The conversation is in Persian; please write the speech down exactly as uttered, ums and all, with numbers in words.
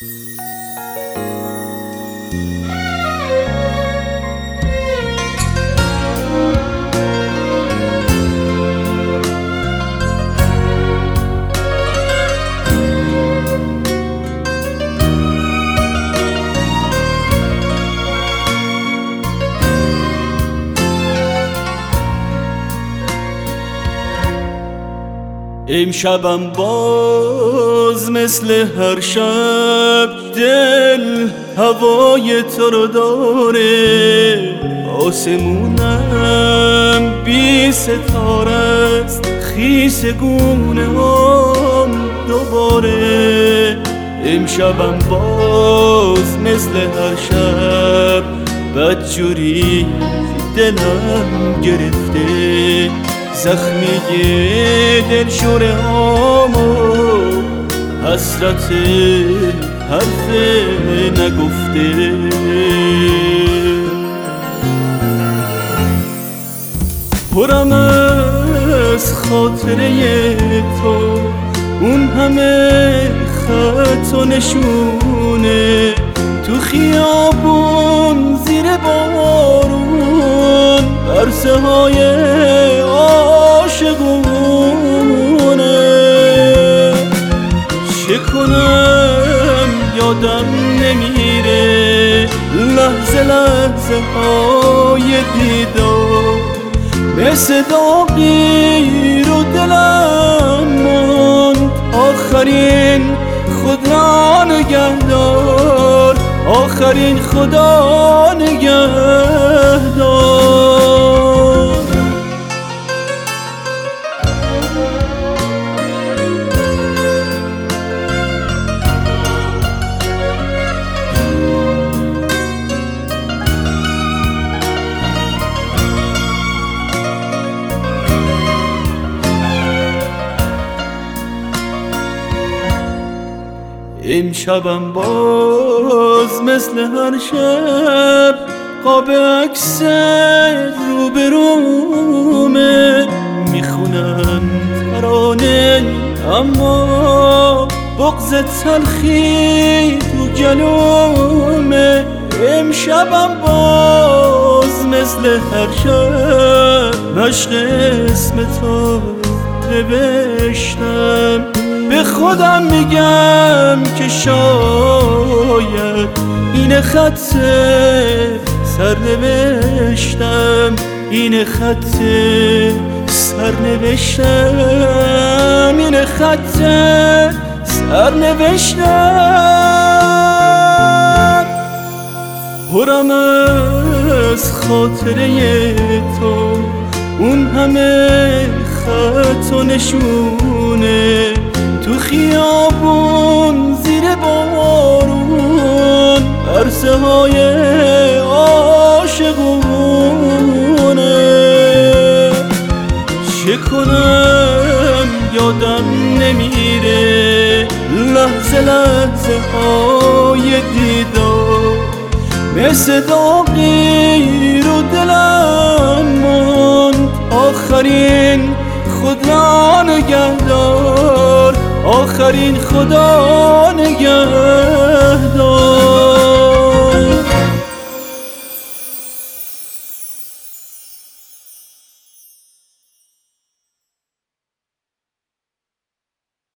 امشبم باز مثل هر شب دل هوای تو رو داره، آسمونم بی ستاره است، خیس گونه هم دوباره. امشبم باز مثل هر شب بدجوری دلم گرفته، زخمی دلشوره هامو حسرت حرف نگفته. پرم از خاطره تو اون همه خط و نشونه، تو خیابون زیر بارون عرصه های عاشقونه. چه کنم یادم نمیره لحظه لحظه های دیدار، مثل داغی رو دلم ماند. آخرین خدا نگهدار، آخرین خدا نگهدار. امشبم باز مثل هر شب قاب عکس روبرومه، میخونم ترانه اما بغض تلخی تو گلومه. امشبم باز مثل هر شب مشق اسم تو نوشتم، به خودم میگم که شاید این خط سرنوشتم، این خط سرنوشتم، این خط سرنوشتم. پرم از خاطره تو اون همه خط و نشونه، تو خیابون زیر بارون عرصه های عاشقونه. چه کنم یادم نمیره لحظه لحظه های دیدار، مثل داغی رو دلم ماند. آخرین خدا نگهدار، آخرین خدا نگهدار.